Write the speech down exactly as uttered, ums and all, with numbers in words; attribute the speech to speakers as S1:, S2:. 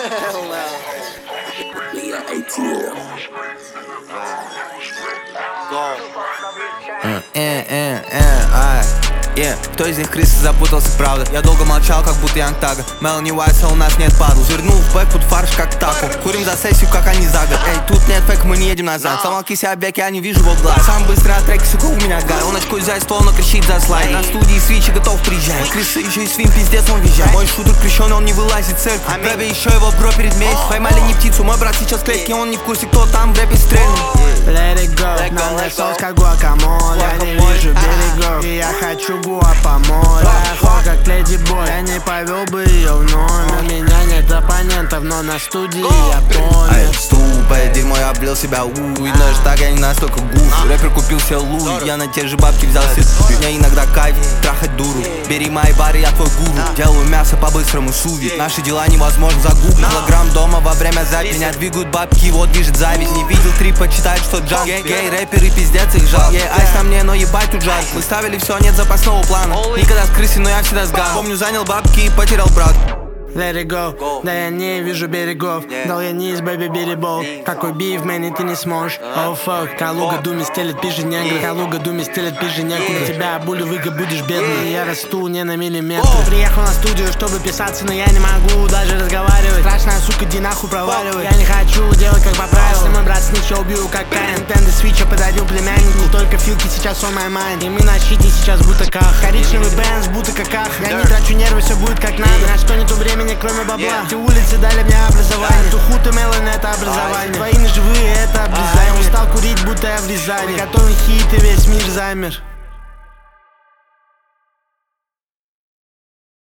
S1: Yeah. Кто из них крысы запутался, правда? Я долго молчал, как будто Янг Тага. Мелани Уайса, у нас нет падл. Жирнул в бэк под фарш, как тако. Курим за сессию, как они за год. Эй, тут нет фейк, мы не едем назад. Замолки себя, бек, я не вижу его глаз. Сам быстро от треки, сука, у меня гай. Он очкует за стол, но кричит за слайд. На студии свичи готов приезжать. Крысы еще и свин, пиздец, он визжает. Мой шутер крещеный, он не вылазит в церковь. В рэпе еще его бро перед месть. Поймали не птицу, мой брат сейчас в клетке. Он не в курсе, кто там в рэпе стрельнул.
S2: Let it go, на мой соус как гуакамоле. Я не вижу берегов, и я хочу гуапамоле. Хор как леди бой, я не повел бы ее в номер. У меня нет оппонентов, но на студии я помню.
S1: Ступая дерьмо, я облил себя, у И даже так я не настолько гуф. Рэпер купил себе луи, я на те же бабки взял себе. Мне иногда кайф, трахать дуру. Бери мои бары, я твой гуру. Делаю мясо по-быстрому, суви. Наши дела невозможно загуглить. Килограмм дома во время записи. Меня двигают бабки, вот движет зависть. Не видел три, почитают, что джаз. Гей, рэперы, пиздец, их жал. Ей, айс на мне, но ебать тут жар. Мы ставили все, нет запасного плана. Никогда с крысы, но я всегда с гам. Помню, занял бабки и потерял брат.
S2: Let it go, да я не вижу берегов. Дал я низ, бэби, беребол. Какой биф, мэн, ты не сможешь. Oh fuck, Калуга думи стелет пижи негры. Калуга думи стелет пижи негры. На тебя булю выга будешь бедный. Я расту не на миллиметр. Приехал на студию, чтобы писаться, но я не могу даже разговаривать. Страшная сука, иди нахуй проваливай. Я не хочу делать как по правилам. Если мой брат снича, убью как Каин. Тенды свича подарил племяннику. Только филки сейчас on my mind. И мы на щите сейчас будто ках. Коричневый бенз, будто каках. Я не трачу нервы, все будет как надо. На что нету времени, кроме бабла. yeah. Эти улицы дали мне образование. Тухут и Мелан это образование. Твои ножевые это обрезание. Устал курить, будто я в Рязани. Готовый хит и весь мир замер.